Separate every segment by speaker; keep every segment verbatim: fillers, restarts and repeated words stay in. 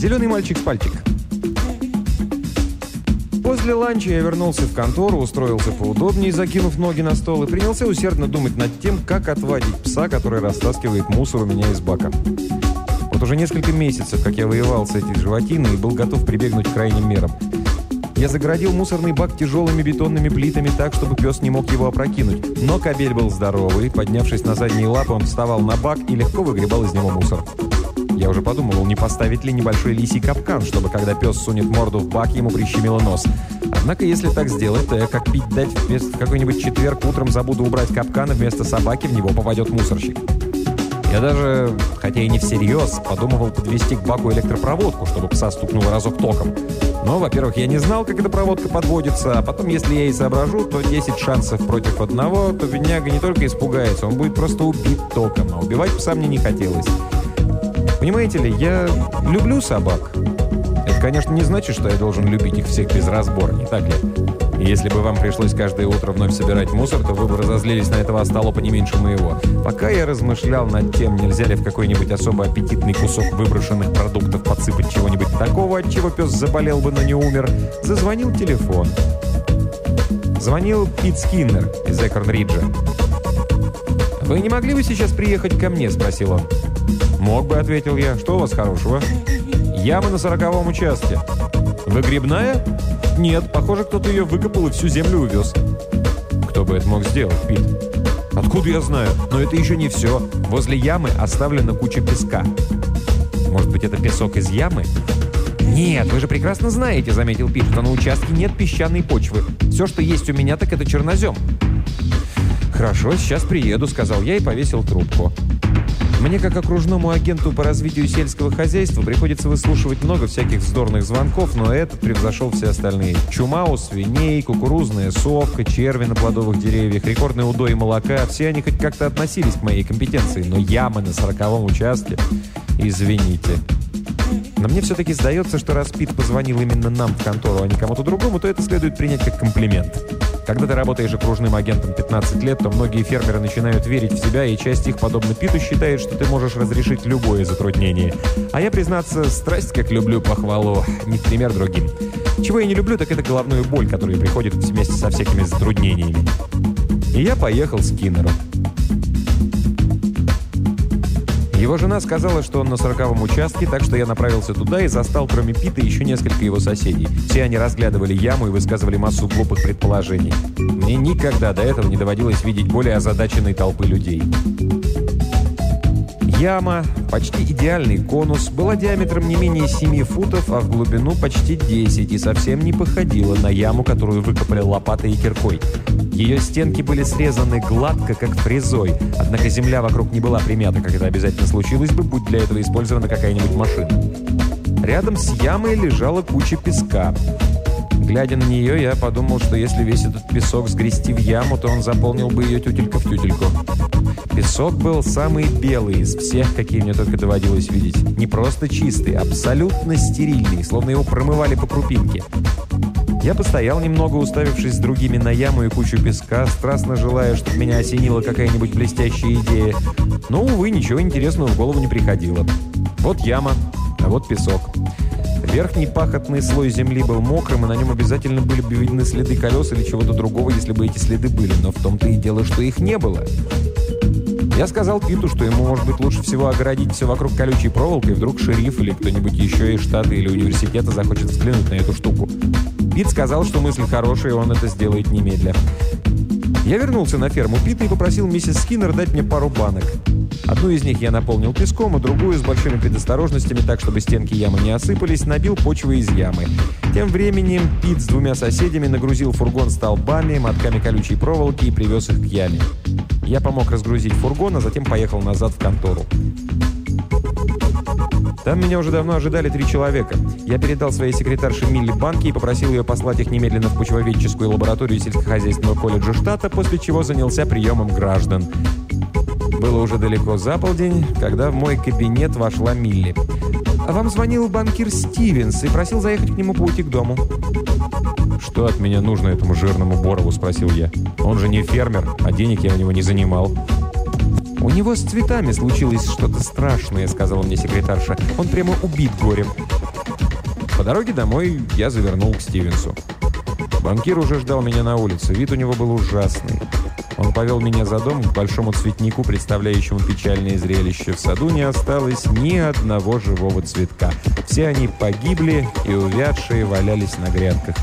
Speaker 1: Зеленый мальчик с пальчик. После ланча я вернулся в контору, устроился поудобнее, закинув ноги на стол, и принялся усердно думать над тем, как отвадить пса, который растаскивает мусор у меня из бака. Вот уже несколько месяцев, как я воевал с этой животиной и был готов прибегнуть к крайним мерам. Я загородил мусорный бак тяжелыми бетонными плитами так, чтобы пес не мог его опрокинуть. Но кобель был здоровый. Поднявшись на задние лапы, он вставал на бак и легко выгребал из него мусор. Я уже подумывал, не поставить ли небольшой лисий капкан, чтобы, когда пес сунет морду в бак, ему прищемило нос. Однако, если так сделать, то я, как пить дать, в какой-нибудь четверг утром забуду убрать капкан, и вместо собаки в него попадет мусорщик. Я даже, хотя и не всерьез, подумывал подвести к баку электропроводку, чтобы пса стукнуло разок током. Но, во-первых, я не знал, как эта проводка подводится, а потом, если я и соображу, то десять шансов против одного, то бедняга не только испугается, он будет просто убит током, а убивать пса мне не хотелось. Понимаете ли, я люблю собак. Это, конечно, не значит, что я должен любить их всех без разбора, не так ли? И если бы вам пришлось каждое утро вновь собирать мусор, то вы бы разозлились на этого остолопа не меньше моего. Пока я размышлял над тем, нельзя ли в какой-нибудь особо аппетитный кусок выброшенных продуктов подсыпать чего-нибудь такого, от чего пес заболел бы, но не умер, зазвонил телефон. Звонил Пит Скиннер из Экорн-Риджа. «Вы не могли бы сейчас приехать ко мне?» – спросил он. «Мог бы», – ответил я. «Что у вас хорошего?» «Яма на сороковом участке». «Выгребная?» «Нет, похоже, кто-то ее выкопал и всю землю увез». «Кто бы это мог сделать, Пит?» «Откуда я знаю? Но это еще не все. Возле ямы оставлена куча песка». «Может быть, это песок из ямы?» «Нет, вы же прекрасно знаете», — заметил Пит, «что на участке нет песчаной почвы. Все, что есть у меня, так это чернозем». «Хорошо, сейчас приеду», — сказал я и повесил трубку. Мне, как окружному агенту по развитию сельского хозяйства, приходится выслушивать много всяких вздорных звонков, но этот превзошел все остальные. Чума у свиней, кукурузная совка, черви на плодовых деревьях, рекордный удой молока – все они хоть как-то относились к моей компетенции, но ямы на сороковом участке – извините. Но мне все-таки сдается, что раз Пит позвонил именно нам в контору, а не кому-то другому, то это следует принять как комплимент. Когда ты работаешь окружным агентом пятнадцать лет, то многие фермеры начинают верить в себя, и часть их, подобно Питу, считает, что ты можешь разрешить любое затруднение. А я, признаться, страсть как люблю похвалу, не в пример другим. Чего я не люблю, так это головную боль, которая приходит вместе со всякими затруднениями. И я поехал к Скиннеру. Его жена сказала, что он на сороковом участке, так что я направился туда и застал, кроме Пита, еще несколько его соседей. Все они разглядывали яму и высказывали массу глупых предположений. Мне никогда до этого не доводилось видеть более озадаченной толпы людей. Яма, почти идеальный конус, была диаметром не менее семи футов, а в глубину почти десять, и совсем не походила на яму, которую выкопали лопатой и киркой. Ее стенки были срезаны гладко, как фрезой, однако земля вокруг не была примята, как это обязательно случилось бы, будь для этого использована какая-нибудь машина. Рядом с ямой лежала куча песка. Глядя на нее, я подумал, что если весь этот песок сгрести в яму, то он заполнил бы ее тютелька в тютельку. Песок был самый белый из всех, какие мне только доводилось видеть. Не просто чистый, абсолютно стерильный, словно его промывали по крупинке. Я постоял немного, уставившись с другими на яму и кучу песка, страстно желая, чтобы меня осенила какая-нибудь блестящая идея. Но, увы, ничего интересного в голову не приходило. Вот яма, а вот песок. Верхний пахотный слой земли был мокрым, и на нем обязательно были бы видны следы колес или чего-то другого, если бы эти следы были. Но в том-то и дело, что их не было. Я сказал Питу, что ему, может быть, лучше всего огородить все вокруг колючей проволокой, вдруг шериф или кто-нибудь еще из штата или университета захочет взглянуть на эту штуку. Пит сказал, что мысль хорошая, и он это сделает немедля. Я вернулся на ферму Пита и попросил миссис Скиннер дать мне пару банок. Одну из них я наполнил песком, а другую с большими предосторожностями, так, чтобы стенки ямы не осыпались, набил почвой из ямы. Тем временем Пит с двумя соседями нагрузил фургон столбами, мотками колючей проволоки и привез их к яме. Я помог разгрузить фургон, а затем поехал назад в контору. Там меня уже давно ожидали три человека. Я передал своей секретарше Милли банки и попросил ее послать их немедленно в почвоведческую лабораторию сельскохозяйственного колледжа штата, после чего занялся приемом граждан. Было уже далеко за полдень, когда в мой кабинет вошла Милли. «Вам звонил банкир Стивенс и просил заехать к нему по пути к дому». «Что от меня нужно этому жирному Борову?» – спросил я. «Он же не фермер, а денег я у него не занимал». «У него с цветами случилось что-то страшное», — сказала мне секретарша. «Он прямо убит горем. По дороге домой я завернул к Стивенсу. Банкир уже ждал меня на улице. Вид у него был ужасный. Он повел меня за дом к большому цветнику, представляющему печальное зрелище. В саду не осталось ни одного живого цветка. Все они погибли и увядшие валялись на грядках.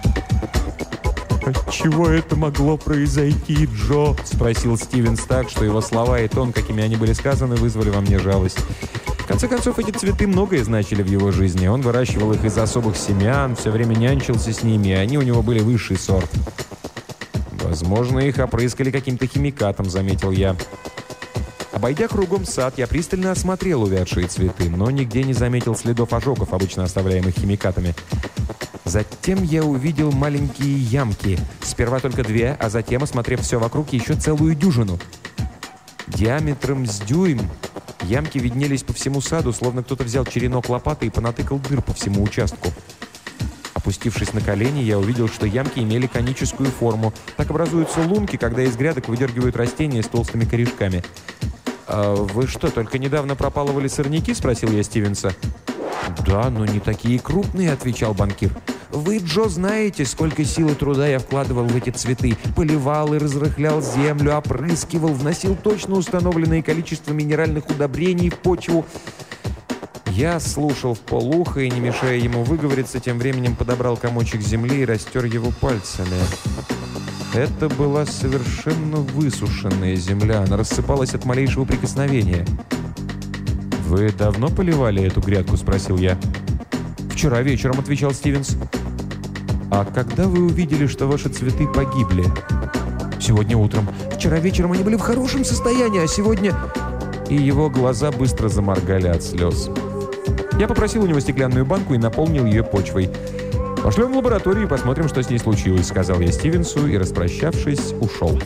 Speaker 1: «Отчего это могло произойти, Джо?» – спросил Стивенс так, что его слова и тон, какими они были сказаны, вызвали во мне жалость. В конце концов, эти цветы многое значили в его жизни. Он выращивал их из особых семян, все время нянчился с ними, и они у него были высший сорт. «Возможно, их опрыскали каким-то химикатом», — заметил я. Обойдя кругом сад, я пристально осмотрел увядшие цветы, но нигде не заметил следов ожогов, обычно оставляемых химикатами. Затем я увидел маленькие ямки. Сперва только две, а затем, осмотрев все вокруг, еще целую дюжину. Диаметром с дюйм ямки виднелись по всему саду, словно кто-то взял черенок лопаты и понатыкал дыр по всему участку. Опустившись на колени, я увидел, что ямки имели коническую форму. Так образуются лунки, когда из грядок выдергивают растения с толстыми корешками. «А вы что, только недавно пропалывали сорняки?» – спросил я Стивенса. «Да, но не такие крупные», – отвечал банкир. «Вы, Джо, знаете, сколько сил и труда я вкладывал в эти цветы. Поливал и разрыхлял землю, опрыскивал, вносил точно установленное количество минеральных удобрений в почву». Я слушал вполуха и, не мешая ему выговориться, тем временем подобрал комочек земли и растер его пальцами. Это была совершенно высушенная земля. Она рассыпалась от малейшего прикосновения. «Вы давно поливали эту грядку?» – спросил я. «Вчера вечером», – отвечал Стивенс. «А когда вы увидели, что ваши цветы погибли?» «Сегодня утром. Вчера вечером они были в хорошем состоянии, а сегодня...» И его глаза быстро заморгали от слез. Я попросил у него стеклянную банку и наполнил ее почвой. «Пошлем в лабораторию и посмотрим, что с ней случилось», — сказал я Стивенсу и, распрощавшись, ушел.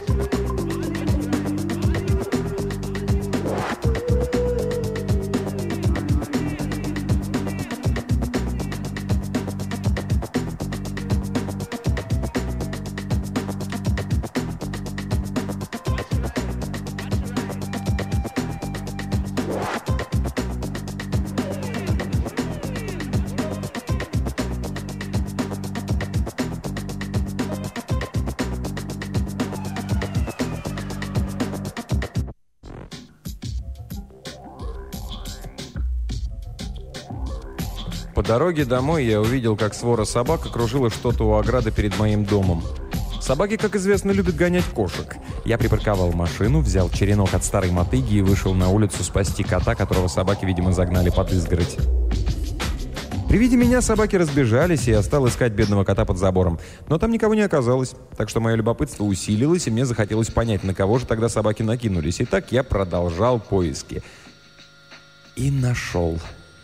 Speaker 1: По дороге домой я увидел, как свора собак окружила что-то у ограды перед моим домом. Собаки, как известно, любят гонять кошек. Я припарковал машину, взял черенок от старой мотыги и вышел на улицу спасти кота, которого собаки, видимо, загнали под изгородь. При виде меня собаки разбежались, и я стал искать бедного кота под забором. Но там никого не оказалось, так что мое любопытство усилилось, и мне захотелось понять, на кого же тогда собаки накинулись. И так я продолжал поиски. И нашел.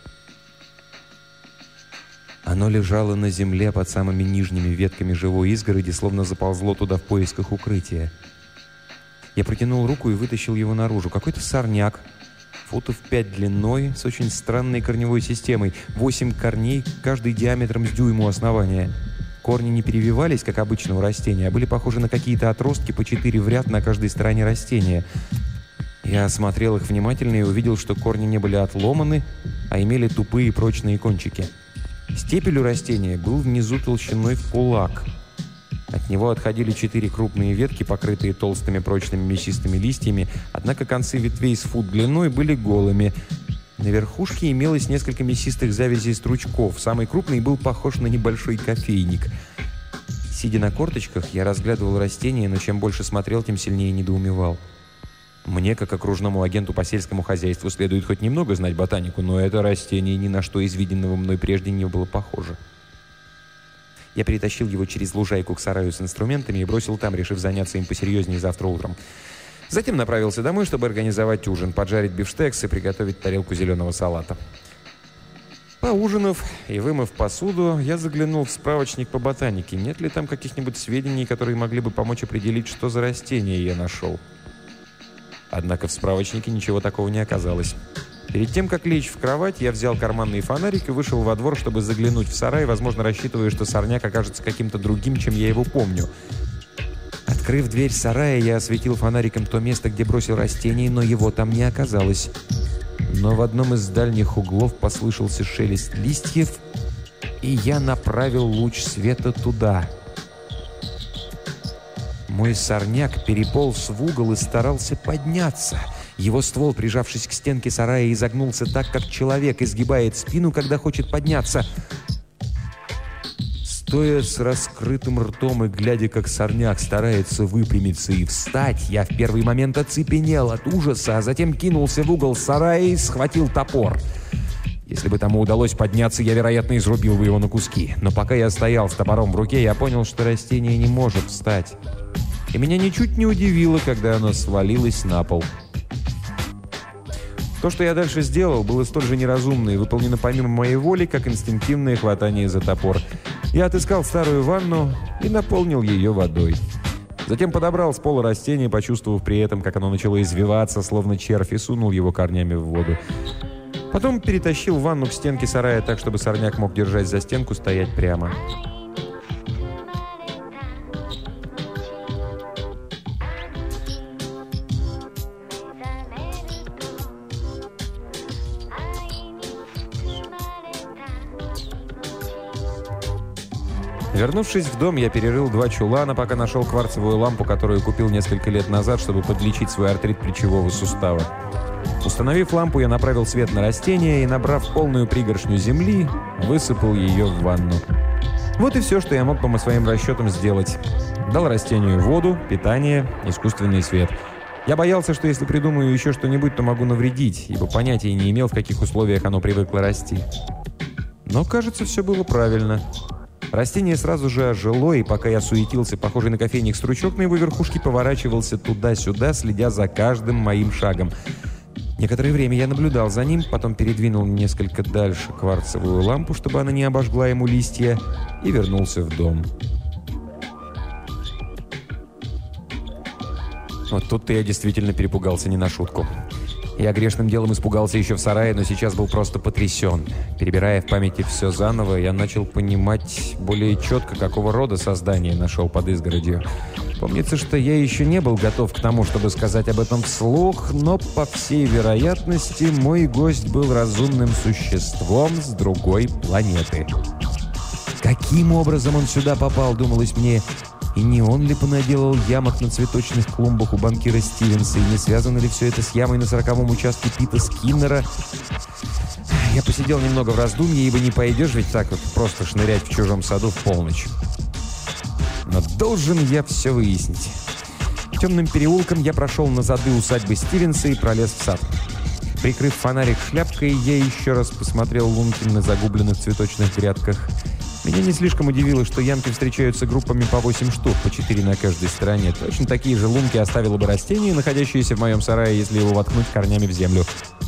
Speaker 1: Оно лежало на земле под самыми нижними ветками живой изгороди, словно заползло туда в поисках укрытия. Я протянул руку и вытащил его наружу. Какой-то сорняк, футов пять длиной, с очень странной корневой системой. Восемь корней, каждый диаметром с дюйм у основания. Корни не перевивались, как обычно у растения, а были похожи на какие-то отростки по четыре в ряд на каждой стороне растения. Я осмотрел их внимательно и увидел, что корни не были отломаны, а имели тупые прочные кончики. Стебель у растения был внизу толщиной в кулак. От него отходили четыре крупные ветки, покрытые толстыми прочными мясистыми листьями, однако концы ветвей с фут длиной были голыми. На верхушке имелось несколько мясистых завязей стручков. Самый крупный был похож на небольшой кофейник. Сидя на корточках, я разглядывал растения, но чем больше смотрел, тем сильнее недоумевал. Мне, как окружному агенту по сельскому хозяйству, следует хоть немного знать ботанику, но это растение ни на что из виденного мной прежде не было похоже. Я перетащил его через лужайку к сараю с инструментами и бросил там, решив заняться им посерьезнее завтра утром. Затем направился домой, чтобы организовать ужин, поджарить бифштекс и приготовить тарелку зеленого салата. Поужинав и вымыв посуду, я заглянул в справочник по ботанике. Нет ли там каких-нибудь сведений, которые могли бы помочь определить, что за растение я нашел? Однако в справочнике ничего такого не оказалось. Перед тем, как лечь в кровать, я взял карманный фонарик и вышел во двор, чтобы заглянуть в сарай, возможно, рассчитывая, что сорняк окажется каким-то другим, чем я его помню. Открыв дверь сарая, я осветил фонариком то место, где бросил растение, но его там не оказалось. Но в одном из дальних углов послышался шелест листьев, и я направил луч света туда. Мой сорняк переполз в угол и старался подняться. Его ствол, прижавшись к стенке сарая, изогнулся так, как человек изгибает спину, когда хочет подняться. Стоя с раскрытым ртом и глядя, как сорняк старается выпрямиться и встать, я в первый момент оцепенел от ужаса, а затем кинулся в угол сарая и схватил топор. Если бы тому удалось подняться, я, вероятно, изрубил бы его на куски. Но пока я стоял с топором в руке, я понял, что растение не может встать. И меня ничуть не удивило, когда оно свалилось на пол. То, что я дальше сделал, было столь же неразумно и выполнено помимо моей воли, как инстинктивное хватание за топор. Я отыскал старую ванну и наполнил ее водой. Затем подобрал с пола растение, почувствовав при этом, как оно начало извиваться, словно червь, и сунул его корнями в воду. Потом перетащил ванну к стенке сарая так, чтобы сорняк мог, держать за стенку, стоять прямо. Вернувшись в дом, я перерыл два чулана, пока нашел кварцевую лампу, которую купил несколько лет назад, чтобы подлечить свой артрит плечевого сустава. Установив лампу, я направил свет на растение и, набрав полную пригоршню земли, высыпал ее в ванну. Вот и все, что я мог по своим расчетам сделать. Дал растению воду, питание, искусственный свет. Я боялся, что если придумаю еще что-нибудь, то могу навредить, ибо понятия не имел, в каких условиях оно привыкло расти. Но, кажется, все было правильно. Растение сразу же ожило, и пока я суетился, похожий на кофейник стручок на его верхушке, поворачивался туда-сюда, следя за каждым моим шагом. Некоторое время я наблюдал за ним, потом передвинул несколько дальше кварцевую лампу, чтобы она не обожгла ему листья, и вернулся в дом. Вот тут-то я действительно перепугался не на шутку. Я грешным делом испугался еще в сарае, но сейчас был просто потрясен. Перебирая в памяти все заново, я начал понимать более четко, какого рода создание нашел под изгородью. Помнится, что я еще не был готов к тому, чтобы сказать об этом вслух, но, по всей вероятности, мой гость был разумным существом с другой планеты. Каким образом он сюда попал, думалось мне. И не он ли понаделал ямок на цветочных клумбах у банкира Стивенса? И не связано ли все это с ямой на сороковом участке Пита Скиннера? Я посидел немного в раздумье, ибо не пойдешь ведь так вот просто шнырять в чужом саду в полночь. Но должен я все выяснить. Темным переулком я прошел на зады усадьбы Стивенса и пролез в сад. Прикрыв фонарик шляпкой, я еще раз посмотрел лунки на загубленных цветочных грядках. Меня не слишком удивило, что ямки встречаются группами по восемь штук, по четыре на каждой стороне. Точно такие же лунки оставило бы растение, находящееся в моем сарае, если его воткнуть корнями в землю.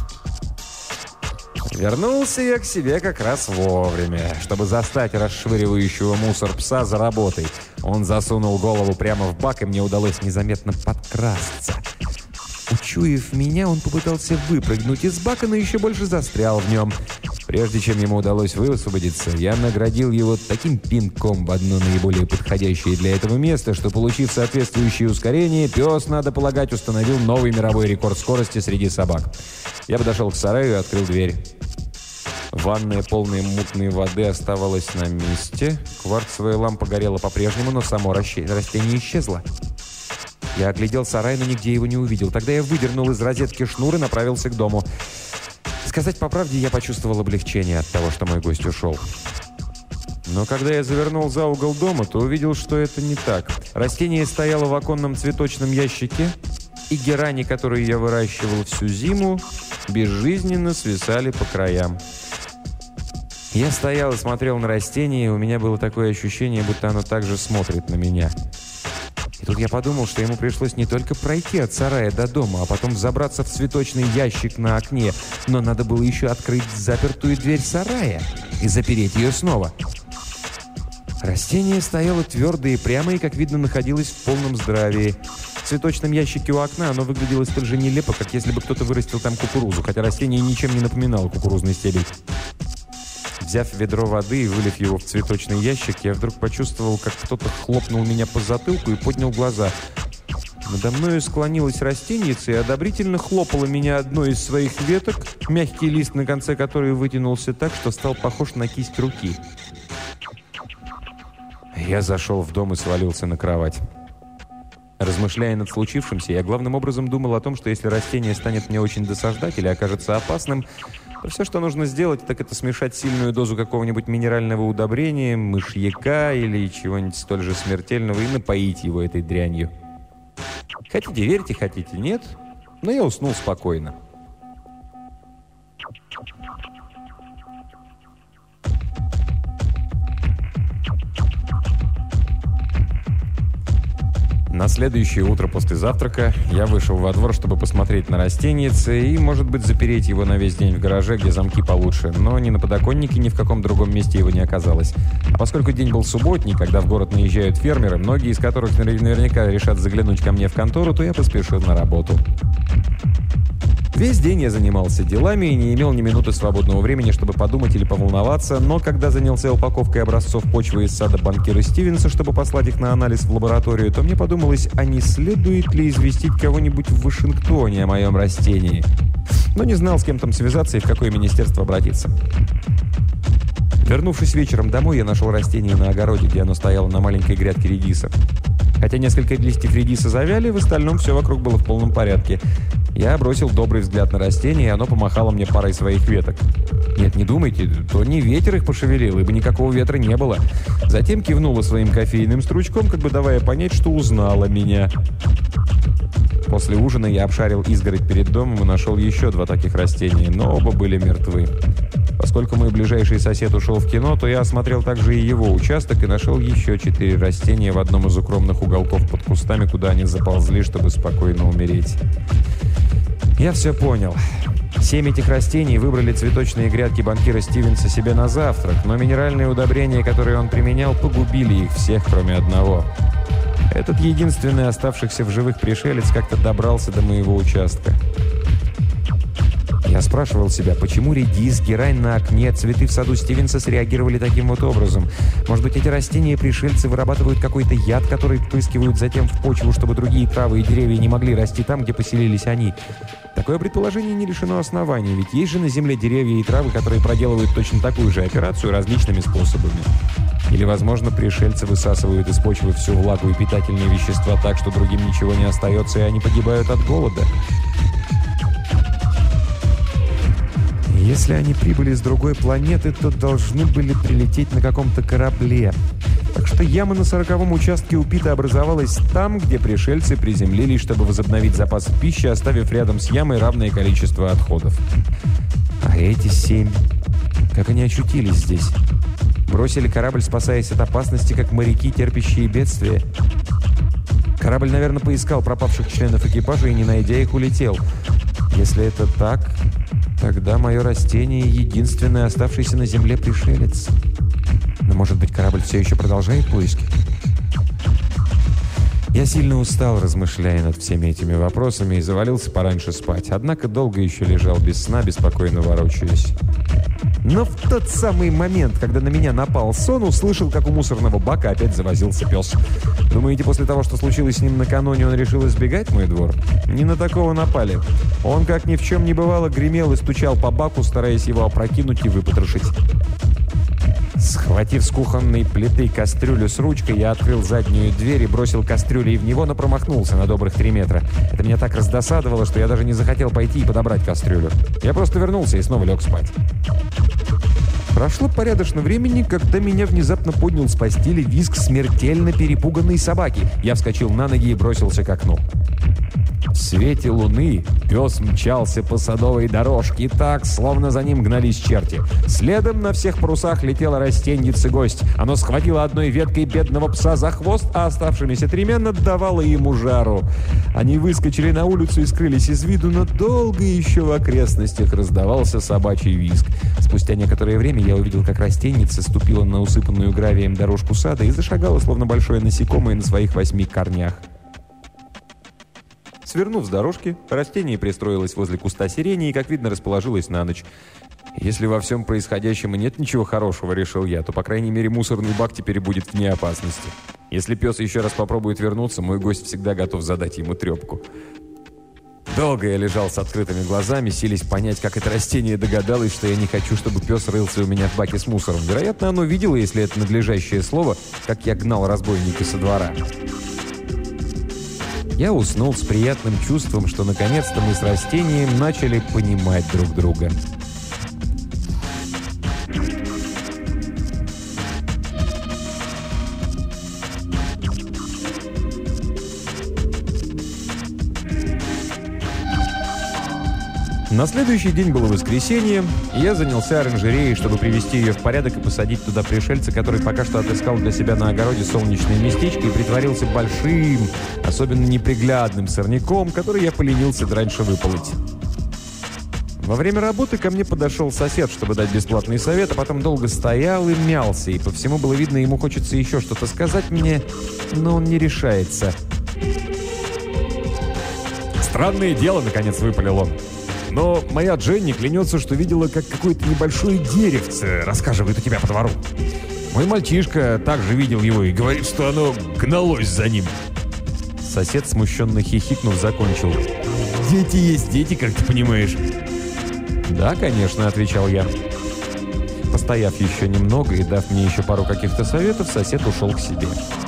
Speaker 1: Вернулся я к себе как раз вовремя, чтобы застать расшвыривающего мусор пса за работой. Он засунул голову прямо в бак, и мне удалось незаметно подкрасться. Учуяв меня, он попытался выпрыгнуть из бака, но еще больше застрял в нем. Прежде чем ему удалось высвободиться, я наградил его таким пинком в одно наиболее подходящее для этого место, что, получив соответствующее ускорение, пес, надо полагать, установил новый мировой рекорд скорости среди собак. Я подошел к сараю и открыл дверь. Ванная, полная мутной воды, оставалась на месте. Кварцевая лампа горела по-прежнему, но само растение исчезло. Я оглядел сарай, но нигде его не увидел. Тогда я выдернул из розетки шнур и направился к дому. Сказать по правде, я почувствовал облегчение от того, что мой гость ушел. Но когда я завернул за угол дома, то увидел, что это не так. Растение стояло в оконном цветочном ящике, и герани, которые я выращивал всю зиму, безжизненно свисали по краям. Я стоял и смотрел на растение, и у меня было такое ощущение, будто оно также смотрит на меня. И тут я подумал, что ему пришлось не только пройти от сарая до дома, а потом забраться в цветочный ящик на окне, но надо было еще открыть запертую дверь сарая и запереть ее снова. Растение стояло твердо и прямо, и, как видно, находилось в полном здравии. В цветочном ящике у окна оно выглядело столь же нелепо, как если бы кто-то вырастил там кукурузу, хотя растение ничем не напоминало кукурузный стебель. Взяв ведро воды и вылив его в цветочный ящик, я вдруг почувствовал, как кто-то хлопнул меня по затылку и поднял глаза. Надо мною склонилась растеница и одобрительно хлопала меня одной из своих веток, мягкий лист на конце которой вытянулся так, что стал похож на кисть руки. Я зашел в дом и свалился на кровать. Размышляя над случившимся, я главным образом думал о том, что если растение станет мне очень досаждать или окажется опасным, то все, что нужно сделать, так это смешать сильную дозу какого-нибудь минерального удобрения, мышьяка или чего-нибудь столь же смертельного и напоить его этой дрянью. Хотите верьте, хотите нет, но я уснул спокойно. На следующее утро после завтрака я вышел во двор, чтобы посмотреть на растенице и, может быть, запереть его на весь день в гараже, где замки получше, но ни на подоконнике, ни в каком другом месте его не оказалось. А поскольку день был субботний, когда в город наезжают фермеры, многие из которых наверняка решат заглянуть ко мне в контору, то я поспешил на работу. Весь день я занимался делами и не имел ни минуты свободного времени, чтобы подумать или поволноваться, но когда занялся упаковкой образцов почвы из сада банкира Стивенса, чтобы послать их на анализ в лабораторию, то мне подумалось, а не следует ли известить кого-нибудь в Вашингтоне о моем растении. Но не знал, с кем там связаться и в какое министерство обратиться. Вернувшись вечером домой, я нашел растение на огороде, где оно стояло на маленькой грядке редиса. Хотя несколько листьев редиса завяли, в остальном все вокруг было в полном порядке. Я бросил добрый взгляд на растение, и оно помахало мне парой своих веток. Нет, не думайте, то не ветер их пошевелил, ибо никакого ветра не было. Затем кивнула своим кофейным стручком, как бы давая понять, что узнала меня. После ужина я обшарил изгородь перед домом и нашел еще два таких растения, но оба были мертвы. Поскольку мой ближайший сосед ушел в кино, то я осмотрел также и его участок и нашел еще четыре растения в одном из укромных уголков под кустами, куда они заползли, чтобы спокойно умереть. Я все понял. Семь этих растений выбрали цветочные грядки банкира Стивенса себе на завтрак, но минеральные удобрения, которые он применял, погубили их всех, кроме одного. Этот единственный оставшихся в живых пришелец как-то добрался до моего участка. Я спрашивал себя, почему редис, герань на окне, цветы в саду Стивенса среагировали таким вот образом. Может быть, эти растения-пришельцы вырабатывают какой-то яд, который впрыскивают затем в почву, чтобы другие травы и деревья не могли расти там, где поселились они. Такое предположение не лишено оснований, ведь есть же на Земле деревья и травы, которые проделывают точно такую же операцию различными способами. Или, возможно, пришельцы высасывают из почвы всю влагу и питательные вещества так, что другим ничего не остается, и они погибают от голода. Если они прибыли с другой планеты, то должны были прилететь на каком-то корабле. Так что яма на сороковом участке у Пита образовалась там, где пришельцы приземлились, чтобы возобновить запасы пищи, оставив рядом с ямой равное количество отходов. А эти семь... Как они очутились здесь? Бросили корабль, спасаясь от опасности, как моряки, терпящие бедствия. Корабль, наверное, поискал пропавших членов экипажа и, не найдя их, улетел. Если это так... Тогда мое растение — единственный оставшийся на Земле пришелец. Но, может быть, корабль все еще продолжает поиски? Я сильно устал, размышляя над всеми этими вопросами, и завалился пораньше спать. Однако долго еще лежал без сна, беспокойно ворочаясь. Но в тот самый момент, когда на меня напал сон, услышал, как у мусорного бака опять завозился пес. Думаете, после того, что случилось с ним накануне, он решил избегать мой двор? Не на такого напали. Он, как ни в чем не бывало, гремел и стучал по баку, стараясь его опрокинуть и выпотрошить. Схватив с кухонной плиты кастрюлю с ручкой, я открыл заднюю дверь и бросил кастрюлей в него, но промахнулся на добрых три метра. Это меня так раздосадовало, что я даже не захотел пойти и подобрать кастрюлю. Я просто вернулся и снова лег спать. Прошло порядочно времени, когда меня внезапно поднял с постели визг смертельно перепуганной собаки. Я вскочил на ноги и бросился к окну. В свете луны пес мчался по садовой дорожке так, словно за ним гнались черти. Следом на всех парусах летела растеньица-гость. Оно схватило одной веткой бедного пса за хвост, а оставшимися тремя надавало ему жару. Они выскочили на улицу и скрылись из виду, но долго еще в окрестностях раздавался собачий визг. Спустя некоторое время я увидел, как растеньица ступила на усыпанную гравием дорожку сада и зашагала, словно большое насекомое на своих восьми корнях. Свернув с дорожки, растение пристроилось возле куста сирени и, как видно, расположилось на ночь. Если во всем происходящем и нет ничего хорошего, решил я, то, по крайней мере, мусорный бак теперь будет вне опасности. Если пес еще раз попробует вернуться, мой гость всегда готов задать ему трепку. Долго я лежал с открытыми глазами, силясь понять, как это растение догадалось, что я не хочу, чтобы пес рылся у меня в баке с мусором. Вероятно, оно видело, если это надлежащее слово, как я гнал разбойника со двора. Я уснул с приятным чувством, что наконец-то мы с растением начали понимать друг друга. На следующий день было воскресенье, и я занялся оранжереей, чтобы привести ее в порядок и посадить туда пришельца, который пока что отыскал для себя на огороде солнечное местечко и притворился большим, особенно неприглядным сорняком, который я поленился раньше выполоть. Во время работы ко мне подошел сосед, чтобы дать бесплатный совет, а потом долго стоял и мялся, и по всему было видно, ему хочется еще что-то сказать мне, но он не решается. «Странное дело», — наконец выпалил он. «Но моя Дженни клянется, что видела, как какое-то небольшое деревце рассказывает у тебя по двору. Мой мальчишка также видел его и говорит, что оно гналось за ним». Сосед, смущенно хихикнув, закончил. «Дети есть дети, как ты понимаешь». «Да, конечно», — отвечал я. Постояв еще немного и дав мне еще пару каких-то советов, сосед ушел к себе.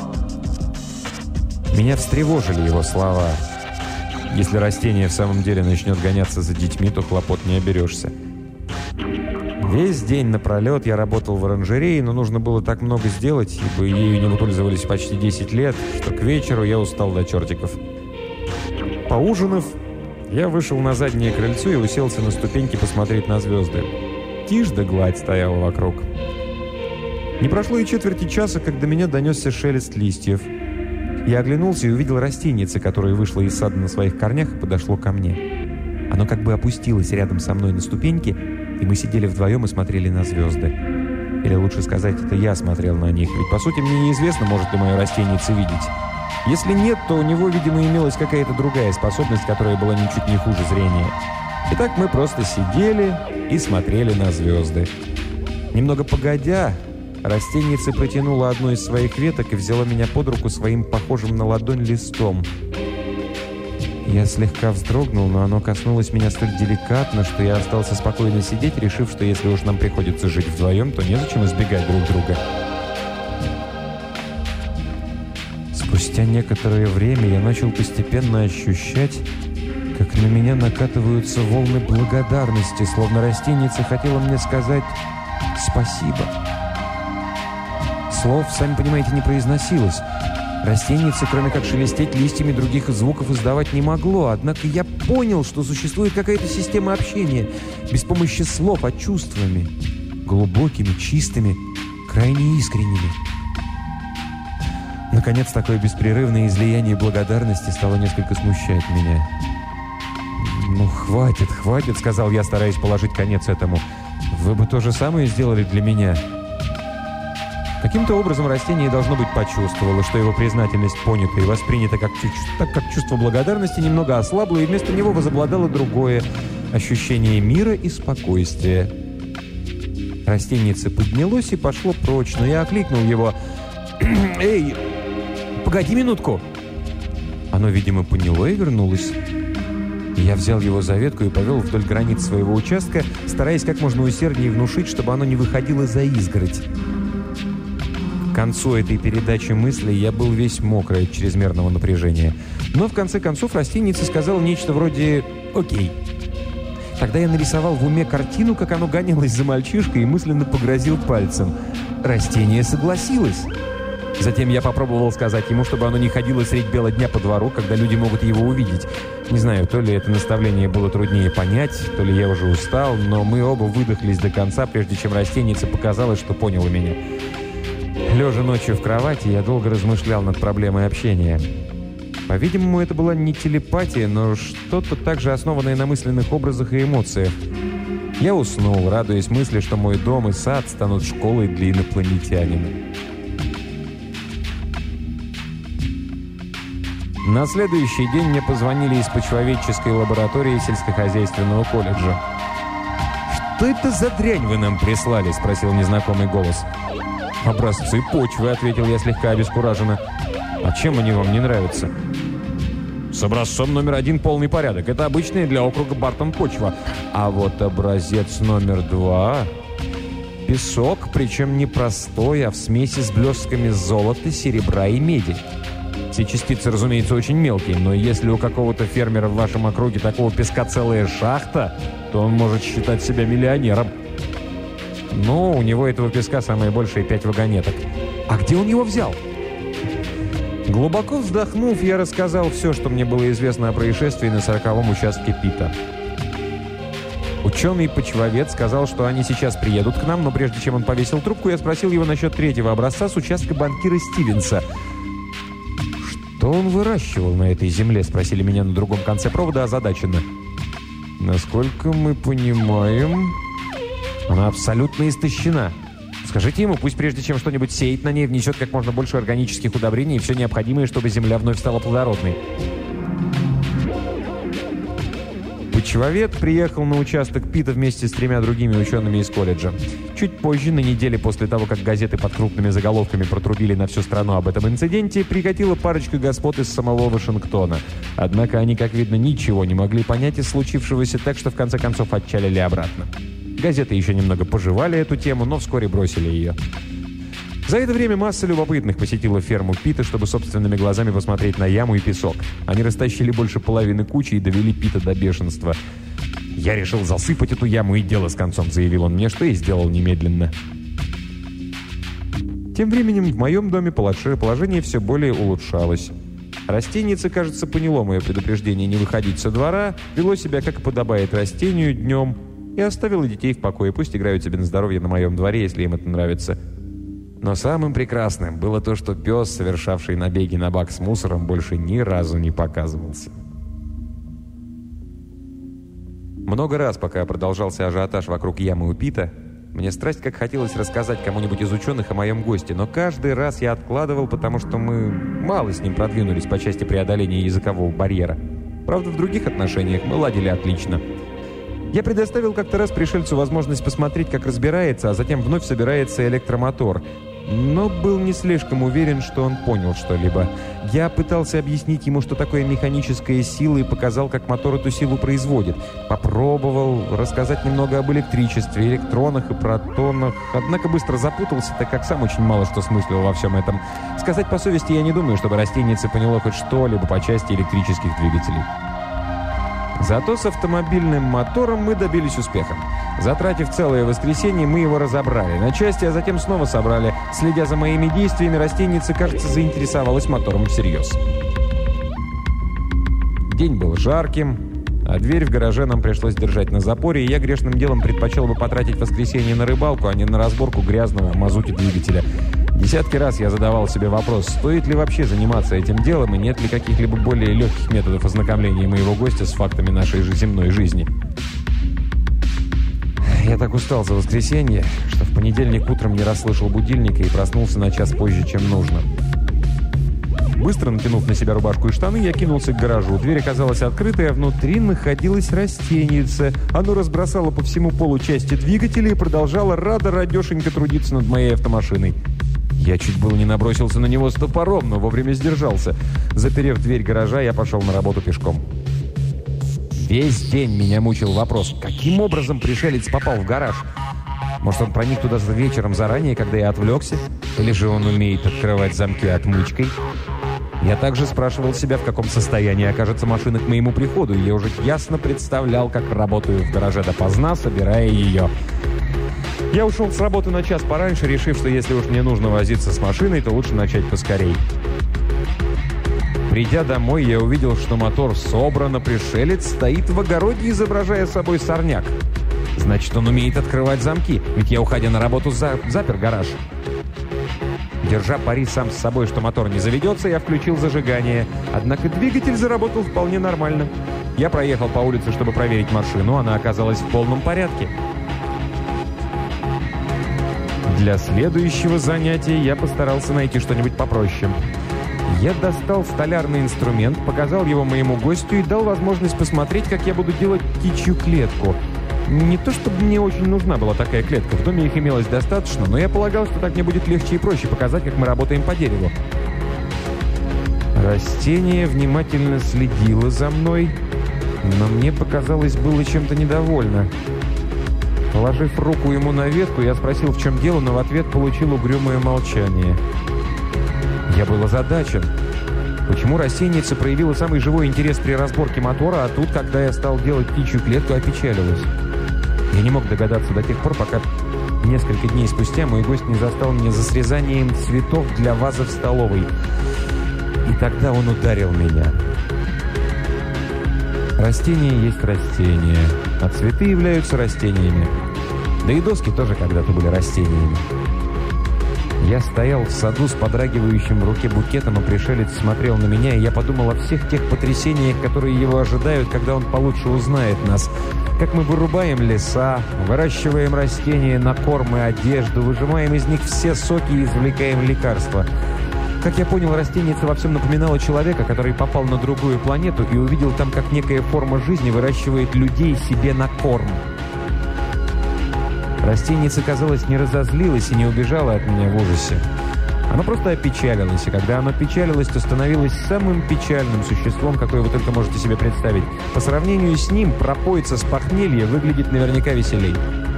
Speaker 1: Меня встревожили его слова. Если растение в самом деле начнет гоняться за детьми, то хлопот не оберешься. Весь день напролет я работал в оранжерее, но нужно было так много сделать, ибо ею не пользовались почти десять лет, что к вечеру я устал до чертиков. Поужинав, я вышел на заднее крыльцо и уселся на ступеньки посмотреть на звезды. Тишь да гладь стояла вокруг. Не прошло и четверти часа, как до меня донесся шелест листьев. Я оглянулся и увидел растенице, которое вышло из сада на своих корнях и подошло ко мне. Оно как бы опустилось рядом со мной на ступеньки, и мы сидели вдвоем и смотрели на звезды. Или лучше сказать, это я смотрел на них, ведь по сути мне неизвестно, может ли мое растенице видеть. Если нет, то у него, видимо, имелась какая-то другая способность, которая была ничуть не хуже зрения. Итак, мы просто сидели и смотрели на звезды. Немного погодя, растеница протянула одну из своих веток и взяла меня под руку своим похожим на ладонь листом. Я слегка вздрогнул, но оно коснулось меня столь деликатно, что я остался спокойно сидеть, решив, что если уж нам приходится жить вдвоем, то незачем избегать друг друга. Спустя некоторое время я начал постепенно ощущать, как на меня накатываются волны благодарности, словно растеница хотела мне сказать «спасибо». Слов, сами понимаете, не произносилось. Растенице, кроме как шелестеть листьями, других звуков издавать не могло. Однако я понял, что существует какая-то система общения, без помощи слов, а чувствами. Глубокими, чистыми, крайне искренними. Наконец, такое беспрерывное излияние благодарности стало несколько смущать меня. «Ну, хватит, хватит», — сказал я, стараясь положить конец этому. «Вы бы то же самое сделали для меня». Каким-то образом растение, должно быть, почувствовало, что его признательность понята и воспринята как, так как чувство благодарности немного ослабло, и вместо него возобладало другое – ощущение мира и спокойствия. Растенице поднялось и пошло прочь, но я окликнул его. «Эй, погоди минутку!» Оно, видимо, поняло и вернулось. Я взял его за ветку и повел вдоль границ своего участка, стараясь как можно усерднее внушить, чтобы оно не выходило за изгородь. К концу этой передачи мыслей я был весь мокрый от чрезмерного напряжения. Но в конце концов растеница сказала нечто вроде «Окей». Тогда я нарисовал в уме картину, как оно гонялось за мальчишкой, и мысленно погрозил пальцем. Растение согласилось. Затем я попробовал сказать ему, чтобы оно не ходило средь бела дня по двору, когда люди могут его увидеть. Не знаю, то ли это наставление было труднее понять, то ли я уже устал, но мы оба выдохлись до конца, прежде чем растеница показалось, что поняла меня. Лежа ночью в кровати, я долго размышлял над проблемой общения. По-видимому, это была не телепатия, но что-то также основанное на мысленных образах и эмоциях. Я уснул, радуясь мысли, что мой дом и сад станут школой для инопланетянина. На следующий день мне позвонили из почвоведческой лаборатории сельскохозяйственного колледжа. «Что это за дрянь вы нам прислали?» – спросил незнакомый голос. «Образцы почвы», — ответил я слегка обескураженно. «А чем они вам не нравятся?» С образцом номер один полный порядок. Это обычная для округа Бартон почва. А вот образец номер два... Песок, причем не простой, а в смеси с блестками золота, серебра и меди. Все частицы, разумеется, очень мелкие, но если у какого-то фермера в вашем округе такого песка целая шахта, то он может считать себя миллионером. Ну, у него этого песка самое большее пять вагонеток. А где он его взял? Глубоко вздохнув, я рассказал все, что мне было известно о происшествии на сороковом участке Пита. Ученый-почвовед сказал, что они сейчас приедут к нам, но прежде чем он повесил трубку, я спросил его насчет третьего образца с участка банкира Стивенса. «Что он выращивал на этой земле?» – спросили меня на другом конце провода озадаченно. «Насколько мы понимаем, она абсолютно истощена. Скажите ему, пусть прежде чем что-нибудь сеять на ней, внесет как можно больше органических удобрений и все необходимое, чтобы земля вновь стала плодородной». Почвовед приехал на участок Пита вместе с тремя другими учеными из колледжа. Чуть позже, на неделе после того, как газеты под крупными заголовками протрубили на всю страну об этом инциденте, прикатила парочка господ из самого Вашингтона. Однако они, как видно, ничего не могли понять из случившегося, так что в конце концов отчалили обратно. Газеты еще немного пожевали эту тему, но вскоре бросили ее. За это время масса любопытных посетила ферму Пита, чтобы собственными глазами посмотреть на яму и песок. Они растащили больше половины кучи и довели Пита до бешенства. «Я решил засыпать эту яму, и дело с концом», — заявил он мне, что и сделал немедленно. Тем временем в моем доме положение все более улучшалось. Растенице, кажется, поняло мое предупреждение не выходить со двора, вело себя, как и подобает растению, днем, и оставило детей в покое. Пусть играют себе на здоровье на моем дворе, если им это нравится. Но самым прекрасным было то, что пес, совершавший набеги на бак с мусором, больше ни разу не показывался. Много раз, пока продолжался ажиотаж вокруг ямы у Пита, мне страсть как хотелось рассказать кому-нибудь из ученых о моем госте, но каждый раз я откладывал, потому что мы мало с ним продвинулись по части преодоления языкового барьера. Правда, в других отношениях мы ладили отлично. Я предоставил как-то раз пришельцу возможность посмотреть, как разбирается, а затем вновь собирается электромотор. Но был не слишком уверен, что он понял что-либо. Я пытался объяснить ему, что такое механическая сила, и показал, как мотор эту силу производит. Попробовал рассказать немного об электричестве, электронах и протонах, однако быстро запутался, так как сам очень мало что смыслил во всем этом. Сказать по совести, я не думаю, чтобы растенице поняло хоть что-либо по части электрических двигателей. Зато с автомобильным мотором мы добились успеха. Затратив целое воскресенье, мы его разобрали на части, а затем снова собрали. Следя за моими действиями, растеница, кажется, заинтересовалась мотором всерьез. День был жарким, а дверь в гараже нам пришлось держать на запоре, и я грешным делом предпочел бы потратить воскресенье на рыбалку, а не на разборку грязного мазути двигателя. Десятки раз я задавал себе вопрос, стоит ли вообще заниматься этим делом, и нет ли каких-либо более легких методов ознакомления моего гостя с фактами нашей же земной жизни. Я так устал за воскресенье, что в понедельник утром не расслышал будильника и проснулся на час позже, чем нужно. Быстро натянув на себя рубашку и штаны, я кинулся к гаражу. Дверь оказалась открытой, а внутри находилось растенице. Оно разбросало по всему полу части двигателя и продолжало радо-радешенько трудиться над моей автомашиной. Я чуть было не набросился на него с топором, но вовремя сдержался. Заперев дверь гаража, я пошел на работу пешком. Весь день меня мучил вопрос, каким образом пришелец попал в гараж? Может, он проник туда вечером заранее, когда я отвлекся? Или же он умеет открывать замки отмычкой? Я также спрашивал себя, в каком состоянии окажется машина к моему приходу, и я уже ясно представлял, как работаю в гараже допоздна, собирая ее. Я ушел с работы на час пораньше, решив, что если уж мне нужно возиться с машиной, то лучше начать поскорей. Придя домой, я увидел, что мотор собран, а пришелец стоит в огороде, изображая собой сорняк. Значит, он умеет открывать замки, ведь я, уходя на работу, за... запер гараж. Держа пари сам с собой, что мотор не заведется, я включил зажигание. Однако двигатель заработал вполне нормально. Я проехал по улице, чтобы проверить машину, она оказалась в полном порядке. Для следующего занятия я постарался найти что-нибудь попроще. Я достал столярный инструмент, показал его моему гостю и дал возможность посмотреть, как я буду делать птичью клетку. Не то чтобы мне очень нужна была такая клетка, в доме их имелось достаточно, но я полагал, что так мне будет легче и проще показать, как мы работаем по дереву. Растение внимательно следило за мной, но мне показалось, было чем-то недовольно. Положив руку ему на ветку, я спросил, в чем дело, но в ответ получил угрюмое молчание. Я был озадачен. Почему растеница проявила самый живой интерес при разборке мотора, а тут, когда я стал делать птичью клетку, опечалилась? Я не мог догадаться до тех пор, пока несколько дней спустя мой гость не застал меня за срезанием цветов для вазы в столовой. И тогда он ударил меня. Растение есть растение, а цветы являются растениями. Да и доски тоже когда-то были растениями. Я стоял в саду с подрагивающим в руке букетом, а пришелец смотрел на меня, и я подумал о всех тех потрясениях, которые его ожидают, когда он получше узнает нас. Как мы вырубаем леса, выращиваем растения на корм и одежду, выжимаем из них все соки и извлекаем лекарства. Как я понял, растеница во всем напоминала человека, который попал на другую планету и увидел там, как некая форма жизни выращивает людей себе на корм. Растеница, казалось, не разозлилась и не убежала от меня в ужасе. Оно просто опечалилось, и когда оно печалилось, то становилось самым печальным существом, какое вы только можете себе представить. По сравнению с ним, пропоица с похмелья выглядит наверняка веселей.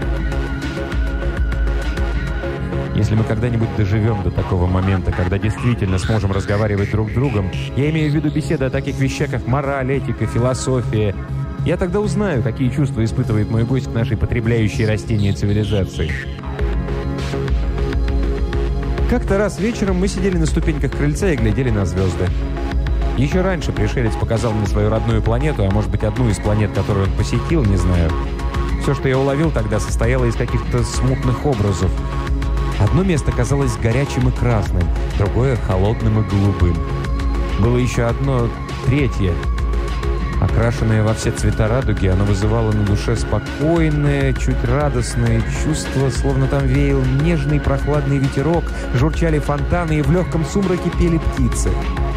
Speaker 1: Если мы когда-нибудь доживем до такого момента, когда действительно сможем разговаривать друг с другом, я имею в виду беседы о таких вещах, как мораль, этика, философия, я тогда узнаю, какие чувства испытывает мой гость к нашей потребляющей растения цивилизации. Как-то раз вечером мы сидели на ступеньках крыльца и глядели на звезды. Еще раньше пришелец показал мне свою родную планету, а может быть одну из планет, которую он посетил, не знаю. Все, что я уловил тогда, состояло из каких-то смутных образов. Одно место казалось горячим и красным, другое — холодным и голубым. Было еще одно, третье. Окрашенное во все цвета радуги, оно вызывало на душе спокойное, чуть радостное чувство, словно там веял нежный прохладный ветерок, журчали фонтаны и в легком сумраке пели птицы.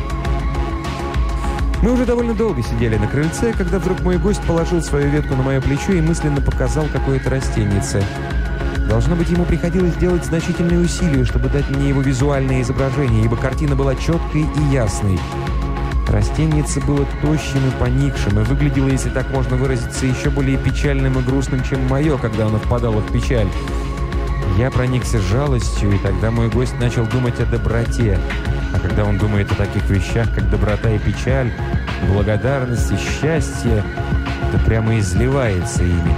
Speaker 1: Мы уже довольно долго сидели на крыльце, когда вдруг мой гость положил свою ветку на мое плечо и мысленно показал какое-то растенице. Должно быть, ему приходилось делать значительные усилия, чтобы дать мне его визуальное изображение, ибо картина была четкой и ясной. Растенице было тощим и поникшим, и выглядело, если так можно выразиться, еще более печальным и грустным, чем мое, когда оно впадало в печаль. Я проникся жалостью, и тогда мой гость начал думать о доброте. А когда он думает о таких вещах, как доброта и печаль, благодарность и счастье, то прямо изливается ими.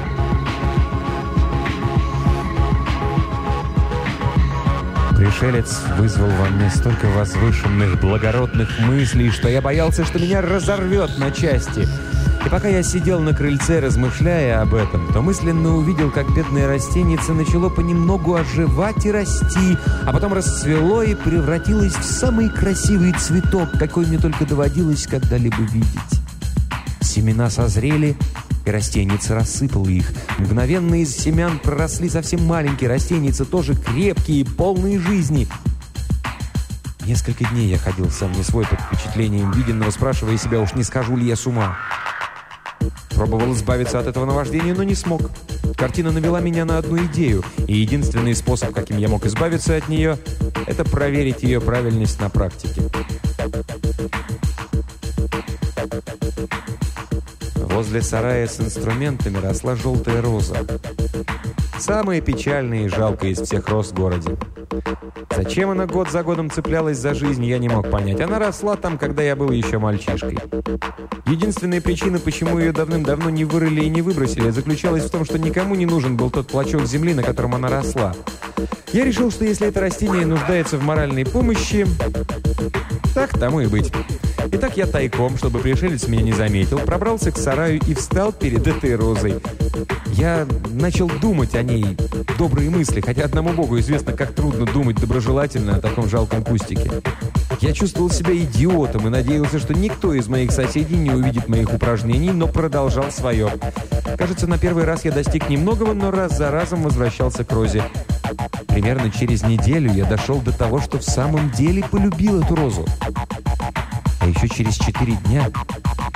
Speaker 1: Пришелец вызвал во мне столько возвышенных, благородных мыслей, что я боялся, что меня разорвет на части. И пока я сидел на крыльце, размышляя об этом, то мысленно увидел, как бедное растенице начало понемногу оживать и расти, а потом расцвело и превратилось в самый красивый цветок, какой мне только доводилось когда-либо видеть. Семена созрели, и растеница рассыпала их. Мгновенно из семян проросли совсем маленькие растеницы, тоже крепкие и полные жизни. Несколько дней я ходил сам не свой под впечатлением виденного, спрашивая себя, уж не схожу ли я с ума. Пробовал избавиться от этого наваждения, но не смог. Картина навела меня на одну идею, и единственный способ, каким я мог избавиться от нее, это проверить ее правильность на практике. Возле сарая с инструментами росла желтая роза. Самая печальная и жалкая из всех роз в городе. Зачем она год за годом цеплялась за жизнь, я не мог понять. Она росла там, когда я был еще мальчишкой. Единственная причина, почему ее давным-давно не вырыли и не выбросили, заключалась в том, что никому не нужен был тот клочок земли, на котором она росла. Я решил, что если это растение нуждается в моральной помощи, так тому и быть. Итак, я тайком, чтобы пришелец меня не заметил, пробрался к сараю и встал перед этой розой. Я начал думать о ней, добрые мысли, хотя одному Богу известно, как трудно думать доброжелательно о таком жалком кустике. Я чувствовал себя идиотом и надеялся, что никто из моих соседей не увидит моих упражнений, но продолжал свое. Кажется, на первый раз я достиг немногого, но раз за разом возвращался к розе. Примерно через неделю я дошел до того, что в самом деле полюбил эту розу. А еще через четыре дня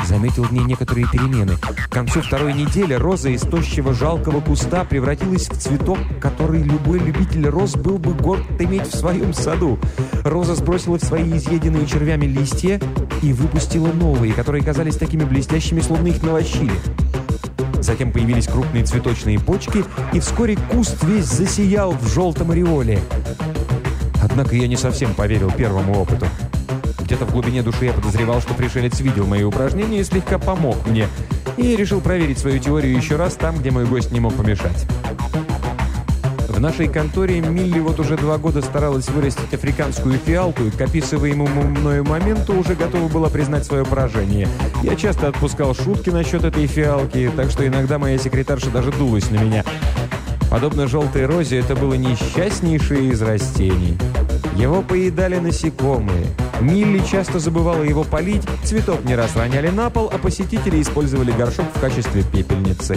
Speaker 1: заметил в ней некоторые перемены. К концу второй недели роза из тощего жалкого куста превратилась в цветок, который любой любитель роз был бы горд иметь в своем саду. Роза сбросила в свои изъеденные червями листья и выпустила новые, которые казались такими блестящими, словно их навощили. Затем появились крупные цветочные почки, и вскоре куст весь засиял в желтом ореоле. Однако я не совсем поверил первому опыту. Где-то в глубине души я подозревал, что пришелец видел мои упражнения и слегка помог мне. И решил проверить свою теорию еще раз там, где мой гость не мог помешать. В нашей конторе Милли вот уже два года старалась вырастить африканскую фиалку, и к описываемому мною моменту уже готова была признать свое поражение. Я часто отпускал шутки насчет этой фиалки, так что иногда моя секретарша даже дулась на меня. Подобно желтой розе, это было несчастнейшее из растений. Его поедали насекомые. Милли часто забывала его полить, цветок не раз роняли на пол, а посетители использовали горшок в качестве пепельницы.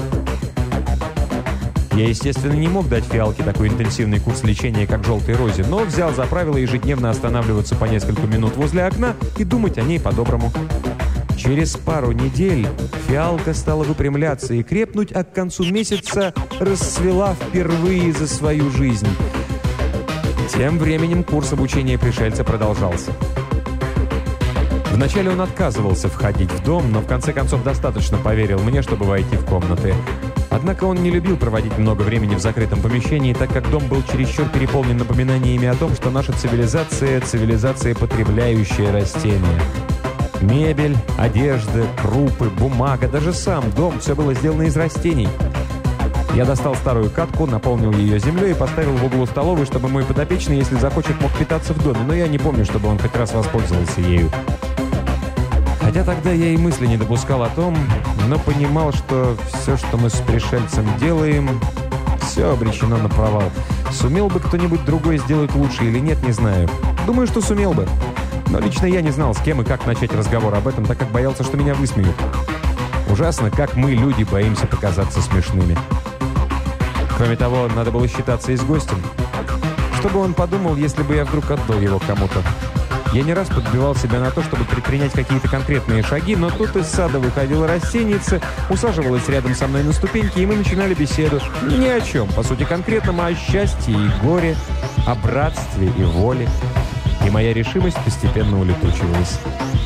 Speaker 1: Я, естественно, не мог дать фиалке такой интенсивный курс лечения, как желтой розе, но взял за правило ежедневно останавливаться по несколько минут возле окна и думать о ней по-доброму. Через пару недель фиалка стала выпрямляться и крепнуть, а к концу месяца расцвела впервые за свою жизнь. Тем временем курс обучения пришельца продолжался. Вначале он отказывался входить в дом, но в конце концов достаточно поверил мне, чтобы войти в комнаты. Однако он не любил проводить много времени в закрытом помещении, так как дом был чересчур переполнен напоминаниями о том, что наша цивилизация – цивилизация, потребляющая растения. Мебель, одежда, крупы, бумага, даже сам дом – все было сделано из растений. Я достал старую катку, наполнил ее землей и поставил в углу столовой, чтобы мой подопечный, если захочет, мог питаться в доме, но я не помню, чтобы он хоть раз воспользовался ею. Хотя тогда я и мысли не допускал о том, но понимал, что все, что мы с пришельцем делаем, все обречено на провал. Сумел бы кто-нибудь другой сделать лучше или нет, не знаю. Думаю, что сумел бы. Но лично я не знал, с кем и как начать разговор об этом, так как боялся, что меня высмеют. Ужасно, как мы, люди, боимся показаться смешными. Кроме того, надо было считаться и с гостем. Что бы он подумал, если бы я вдруг отдал его кому-то? Я не раз подбивал себя на то, чтобы предпринять какие-то конкретные шаги, но тут из сада выходила растеница, усаживалась рядом со мной на ступеньки, и мы начинали беседу. Ни о чем, по сути, конкретном, а о счастье и горе, о братстве и воле. И моя решимость постепенно улетучивалась.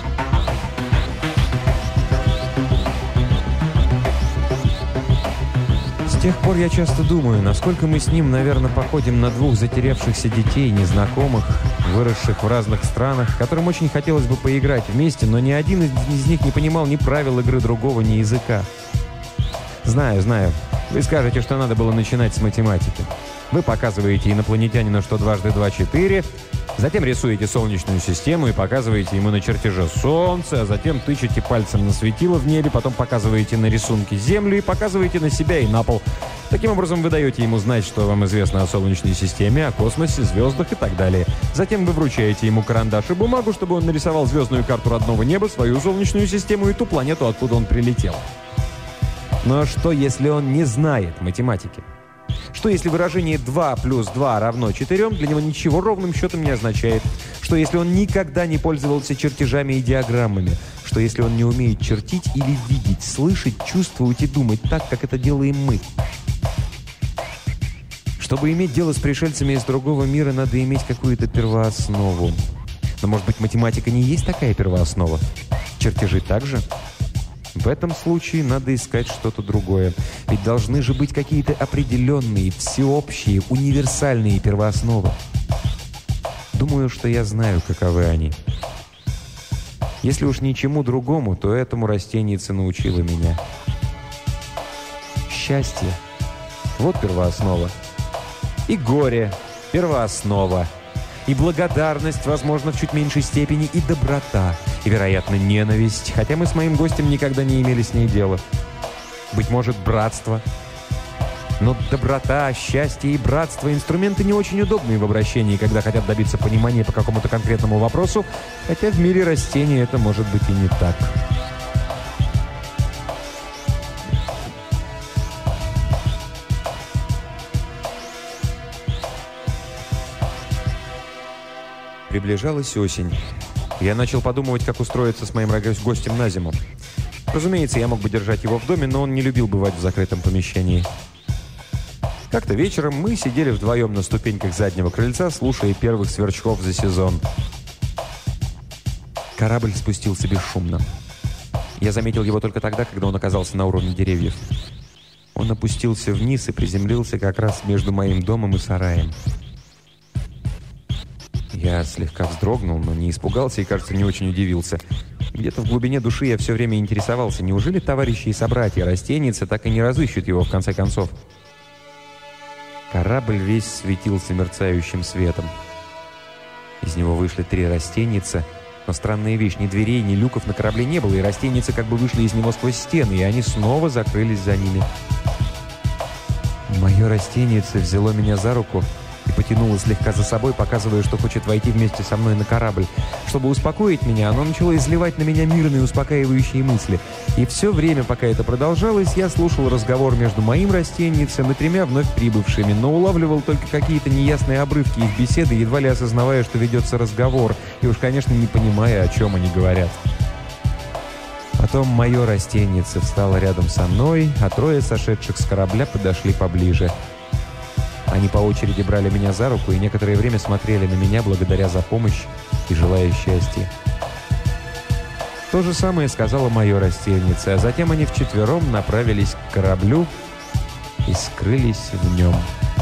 Speaker 1: С тех пор я часто думаю, насколько мы с ним, наверное, походим на двух затерявшихся детей, незнакомых, выросших в разных странах, которым очень хотелось бы поиграть вместе, но ни один из них не понимал ни правил игры другого, ни языка. Знаю, знаю. Вы скажете, что надо было начинать с математики. Вы показываете инопланетянину, что дважды два – четыре, затем рисуете Солнечную систему и показываете ему на чертеже Солнце, а затем тычете пальцем на светило в небе, потом показываете на рисунке Землю и показываете на себя и на пол. Таким образом, вы даете ему знать, что вам известно о Солнечной системе, о космосе, звездах и так далее. Затем вы вручаете ему карандаш и бумагу, чтобы он нарисовал звездную карту родного неба, свою Солнечную систему и ту планету, откуда он прилетел. Но что, если он не знает математики? Что, если выражение два плюс два равно четырем для него ничего ровным счетом не означает? Что, если он никогда не пользовался чертежами и диаграммами? Что, если он не умеет чертить или видеть, слышать, чувствовать и думать так, как это делаем мы? Чтобы иметь дело с пришельцами из другого мира, надо иметь какую-то первооснову. Но, может быть, математика не есть такая первооснова? Чертежи также? В этом случае надо искать что-то другое. Ведь должны же быть какие-то определенные, всеобщие, универсальные первоосновы. Думаю, что я знаю, каковы они. Если уж ничему другому, то этому растенице научила меня. Счастье – вот первооснова. И горе – первооснова. И благодарность, возможно, в чуть меньшей степени, и доброта, и, вероятно, ненависть, хотя мы с моим гостем никогда не имели с ней дела. Быть может, братство. Но доброта, счастье и братство – инструменты не очень удобные в обращении, когда хотят добиться понимания по какому-то конкретному вопросу, хотя в мире растений это может быть и не так. Приближалась осень. Я начал подумывать, как устроиться с моим гостем на зиму. Разумеется, я мог бы держать его в доме, но он не любил бывать в закрытом помещении. Как-то вечером мы сидели вдвоем на ступеньках заднего крыльца, слушая первых сверчков за сезон. Корабль спустился бесшумно. Я заметил его только тогда, когда он оказался на уровне деревьев. Он опустился вниз и приземлился как раз между моим домом и сараем. Я слегка вздрогнул, но не испугался и, кажется, не очень удивился. Где-то в глубине души я все время интересовался, неужели товарищи и собратья растеницы так и не разыщут его в конце концов? Корабль весь светился мерцающим светом. Из него вышли три растеницы, но странная вещь, ни дверей, ни люков на корабле не было, и растеницы как бы вышли из него сквозь стены, и они снова закрылись за ними. Мое растенице взяло меня за руку и потянуло слегка за собой, показывая, что хочет войти вместе со мной на корабль. Чтобы успокоить меня, оно начало изливать на меня мирные успокаивающие мысли. И все время, пока это продолжалось, я слушал разговор между моим растенницем и тремя вновь прибывшими, но улавливал только какие-то неясные обрывки их беседы, едва ли осознавая, что ведется разговор, и уж, конечно, не понимая, о чем они говорят. Потом мое растенице встало рядом со мной, а трое сошедших с корабля подошли поближе. Они по очереди брали меня за руку и некоторое время смотрели на меня, благодаря за помощь и желая счастья. То же самое сказала мое растенице, а затем они вчетвером направились к кораблю и скрылись в нем.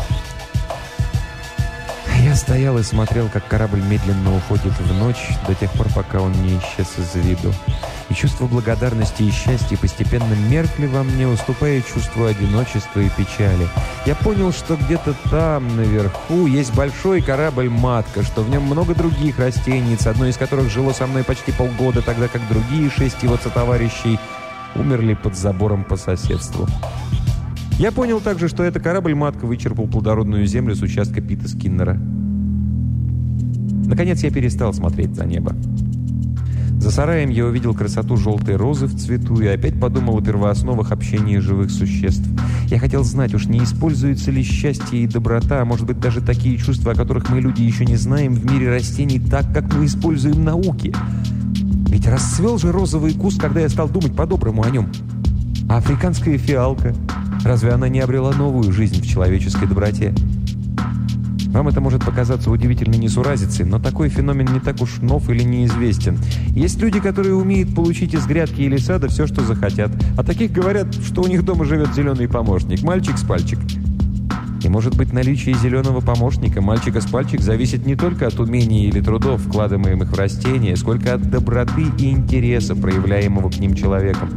Speaker 1: Я стоял и смотрел, как корабль медленно уходит в ночь, до тех пор, пока он не исчез из виду. И чувство благодарности и счастья постепенно меркли во мне, уступая чувству одиночества и печали. Я понял, что где-то там, наверху, есть большой корабль-матка, что в нем много других растениц, одно из которых жило со мной почти полгода, тогда как другие шесть его сотоварищей умерли под забором по соседству. Я понял также, что эта корабль-матка вычерпал плодородную землю с участка Пита Скиннера. Наконец я перестал смотреть за небо. За сараем я увидел красоту желтой розы в цвету и опять подумал о первоосновах общения живых существ. Я хотел знать, уж не используются ли счастье и доброта, а может быть даже такие чувства, о которых мы, люди, еще не знаем, в мире растений так, как мы используем науки. Ведь расцвел же розовый куст, когда я стал думать по-доброму о нем. А африканская фиалка, разве она не обрела новую жизнь в человеческой доброте? Вам это может показаться удивительной несуразицей, но такой феномен не так уж нов или неизвестен. Есть люди, которые умеют получить из грядки или сада все, что захотят. А таких говорят, что у них дома живет зеленый помощник, мальчик с пальчик. И, может быть, наличие зеленого помощника, мальчика с пальчик, зависит не только от умений или трудов, вкладываемых в растения, сколько от доброты и интереса, проявляемого к ним человеком.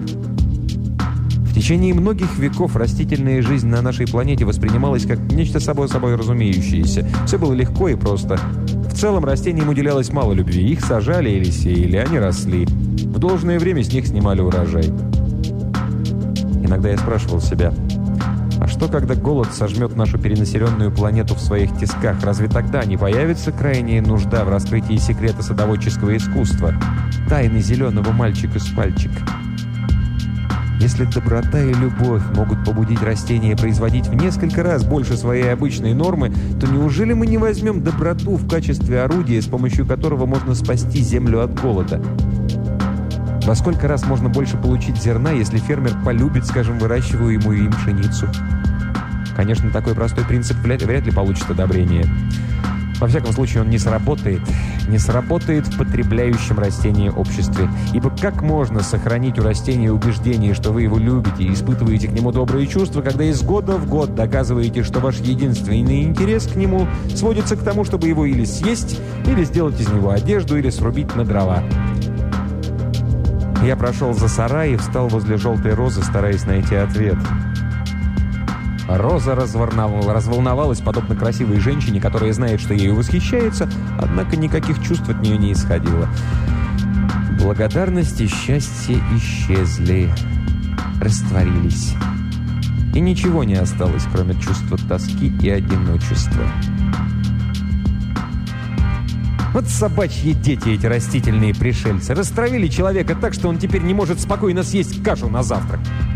Speaker 1: В течение многих веков растительная жизнь на нашей планете воспринималась как нечто собой собой разумеющееся. Все было легко и просто. В целом растениям уделялось мало любви. Их сажали или сеяли, они росли. В должное время с них снимали урожай. Иногда я спрашивал себя, а что, когда голод сожмет нашу перенаселенную планету в своих тисках? Разве тогда не появится крайняя нужда в раскрытии секрета садоводческого искусства? Тайны зеленого мальчика с пальчик. Если доброта и любовь могут побудить растения производить в несколько раз больше своей обычной нормы, то неужели мы не возьмем доброту в качестве орудия, с помощью которого можно спасти землю от голода? Во сколько раз можно больше получить зерна, если фермер полюбит, скажем, выращиваемую им пшеницу? Конечно, такой простой принцип вряд ли получит одобрение. Во всяком случае, он не сработает. Не сработает в потребляющем растение обществе. Ибо как можно сохранить у растения убеждение, что вы его любите и испытываете к нему добрые чувства, когда из года в год доказываете, что ваш единственный интерес к нему сводится к тому, чтобы его или съесть, или сделать из него одежду, или срубить на дрова? Я прошел за сарай и встал возле желтой розы, стараясь найти ответ. Роза разволновалась, подобно красивой женщине, которая знает, что ею восхищается, однако никаких чувств от нее не исходило. Благодарность и счастье исчезли, растворились. И ничего не осталось, кроме чувства тоски и одиночества. Вот собачьи дети эти растительные пришельцы. Растравили человека так, что он теперь не может спокойно съесть кашу на завтрак.